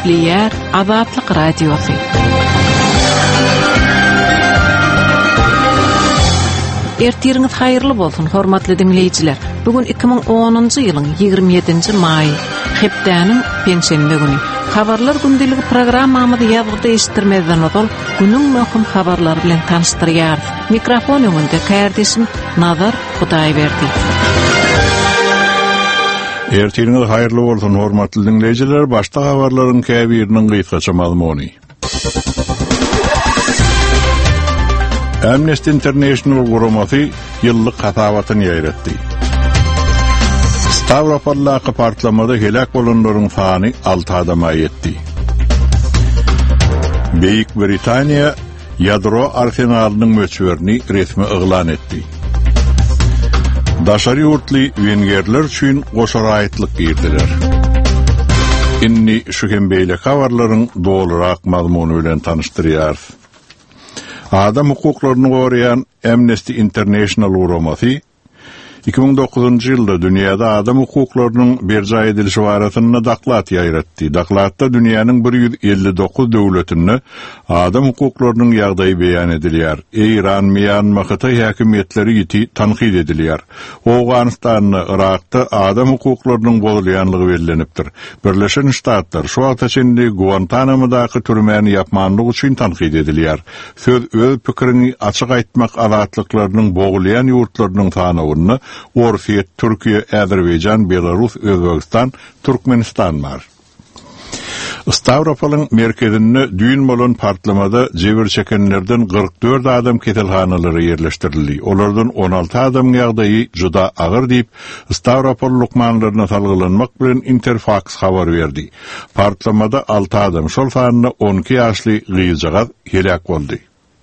Gepleyer Azatlyk Radiosu. Ertiriniz hayırlı bolsun, hormatly dinleyijiler. Bugün 2010-njy ýylyň 27-nji may, hepdäniň penşenbe güni. Habarlar gündiligi programmamyzy ýazgyda eşitdirmezden öňe günüň möhüm habarlary bilen tanıştyrýar. Mikrofon öňünde kardeşim Nazar Hudaýberdi. Ertiriniz hayırlı bolsun, hormatly dinleyijiler. Başda habarlaryň käbiriniň gysgaça maglumaty. Amnesty International guramasy ýyllyk hatawatyny ýaýratdy. Stavropol'daki partlamada helak bolanlaryň sany 6 adama ýetdi. Beýik Britaniýa ýadro arsenalynyň möçberini resmi yglan etdi. Daşary ýurtly wengerler üçin goşar aýtlyk girdiler. Inni şu hembeýle habarlaryň dolurak maglumaty bilen tanıştyrýar. Adam hukuklaryny gorayan Amnesty International guramasy 2009 ýylda dünýäde adam hukuklarynyň berja edilişi baratyny daklat ýaýratdy. Daklatda dünýäniň 159 döwletinde adam hukuklarynyň ýagdaýy beýan edilýär. Iran, Myanmar, Hytaý häkimetleri ýeti tanqid edilýär. Awganistanyň, Irakda adam hukuklarynyň bozulýanlygy bellenipdir. Birleşen Ştatlar şu wagta içinde Guantanamo-daky türmäni ýapmanlyk üçin tanqid edilýär. Söz öz pikirini açyk aýtmak azatlyklarynyň bogulýan ýurtlarynyň tanawyny Orfiýet, Türkiýe, Azerbaýjan, Belarus, Özbegistan, Türkmenistan bar. Stavropol'un merkezinde düýün bolan partlamada jebir çekenlerden 44 adam ketelhanalary ýerleşdirildi. Olardan 16 adam ýagdaýy juda agyr diýip Stavropol lukmanlaryna salgylanmak bilen Interfax habar berdi. Partlamada 6 adam, şol sanyna 12 ýaşly gyýjagaz helak boldy.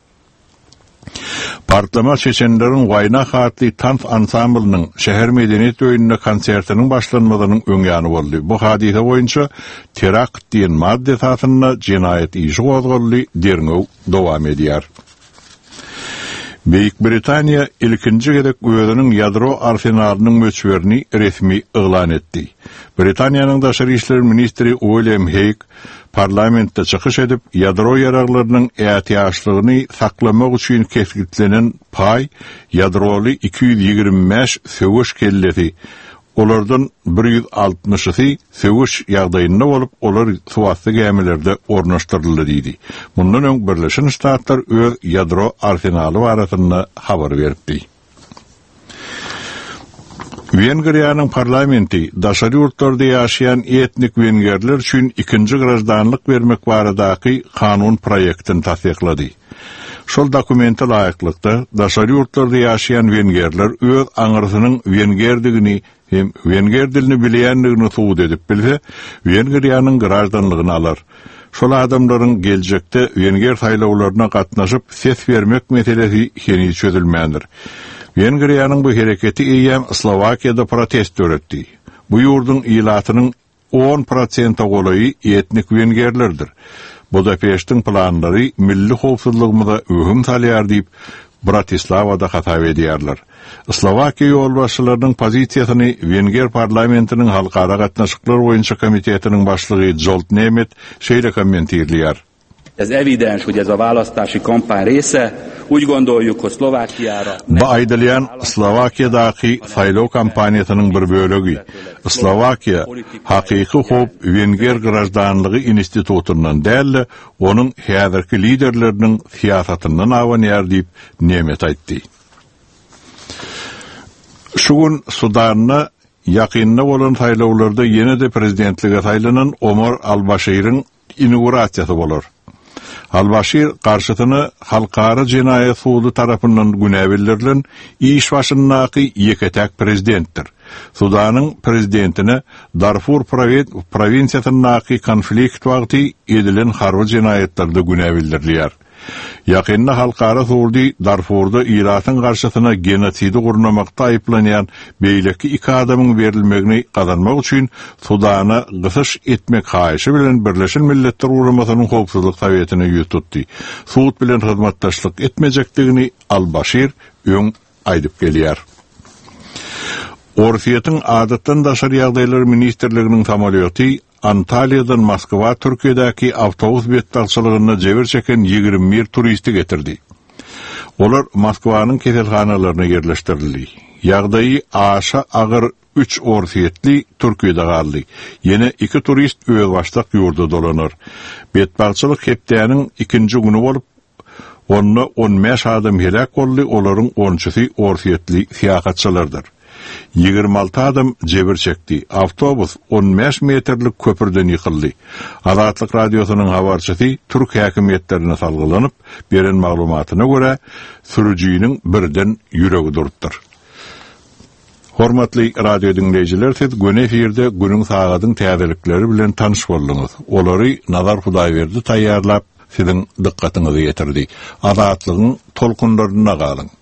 Partlama çeçenlerin Wayna hatly tanf ansamblının şäher medeniýet öýünde konsertiniň başlanmagynyň öňýany boldy. Bu hadise boýunça terakt diýen madde tasyna jinaýat işi gozuldy, derňew dowam edýär. Beýik Britaniýa ilkinji gerek özüniň ýadro arsenalynyň möçberini resmi yglan etdi. Britaniýanyň daşary işler ministri William Hague parlamentde çykyş edip ýadro ýaraglarynyň ätiýaçlygyny saklamak üçin kesgitlenen pay ýadroly 225 söwüş kelleti. Olardan 160-y söwüş ýagdaýynda bolup, olar suwatly gemilerde ornaşdyryldy diýdi. Mundan öň Birleşen Ştatlar öz ýadro arsenaly baratyny habar berdi. Wengriýanyň parlamenti daşary ýurtlarda ýaşaýan etnik wengerler üçin ikinji gражданlyk bermek baradaky kanun proýektini tasdiklady. Şol dokumenti laýyklykda daşary ýurtlarda ýaşaýan wengerler öz aňyrysynyň wengerdigini hem wenger dilini bilýänligini subut edip bilse, Wengriýanyň gражданlygyny alar. Şol adamlaryň geljekde wenger saýlawlaryna gatnaşyp ses bermek meselesi heni çözülmändir. Wengriýanyň bu hereketi eýem Slovakiýada protest öretdi. Bu ýurdun ýylatynyň 10% golaýy etnik wengerlerdir. Budapeştiň planlary milli howpsuzlygymyza öhüm salýar diýip Bratislavada hatap edýärler. Slovakiýa ýolbaşçylarynyň pozisiýasyny Wenger parlamentiniň halkara gatnaşyklar boýunça komitetiniň başlygy Zsolt Nemet şeýle kommentirlýär. Ez evidens, hogy ez a választási kampány része. Úgy gondoljuk, hogy Szlovákiára... Bu aýdylýan Slovakiýadaky saýlaw kampaniýasynyň bir bölegi. Slovakiýa hakyky hop Wenger gражданlygy institutundan däl, onuň häzirki liderleriniň siýasatyndan awanýar diýip Nemet aýtdy. Şu gün Sudanna ýakynda bolan saýlawlarda ýene-de prezidentlige saýlanan Omar al-Bashir'in inaugurasiýasy bolar. Al-Bashir karşıtını halkara cinayet suudu tarafından günäbillerilen iş başındaky ýeketek prezidenttir. Sudanın prezidentine Darfur provinsiýasyndaky konflikt wagty edilen harby jinaýetleri günäbildirler. Yakında halkara sordi Darfur'da Irak'ın karşısına genosidi kurnamakta ayıplanyan beyleki iki adamın verilmegini kazanmak için Sudan'a gısış etmek hayışı bilen Birleşen Milletler Uğramasının Hopsuzluk Sovyetini yüztuttu. Suud bilen hizmettaşlık etmeyecekliğini Al-Bashir ön aydıp geliyar. Orfiyetin adattan daşar ýagdaýlar ministerliginiň samolyoti Antalya'dan Moskva Türkiye'deki avtobus bettalçılığına jebir çeken 21 turisti getirdi. Olar Moskvanın keselhanalarına yerleştirildi. Ýagdaýy aşa ağır 3 orfiyetli Türkiye'de galdy. Yine 2 turist öýe başlak ýurda dolanar. Betbalçylyk hepdäniň 2-nji güni bolup, onda 15 adam helak boldy, olaryň 10-çysy orfiyetli siýahatçylardyr. 26 adam jebir çekdi. Avtobus 15 metrlik köpürden yıkıldı. Azatlyk radiosynyň habarçysy Türk häkimetlerine salgylanyp beren maglumatyna görä sürüjüniň birden ýüregi durupdyr. Hormatly radio dinleyijiler, siz güne efirde günüň sagatyň täzelikleri bilen tanyş boldyňyz. Olary Nazar Hudaýberdi taýýarlap siziň dikkatyňizi ýetirdi. Azatlygyň tolkunlaryna galyň.